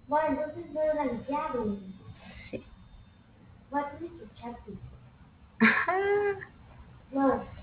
Ma, entonces no era el diablo. Sí. Ma, tienes que echar tu. Ajá. No.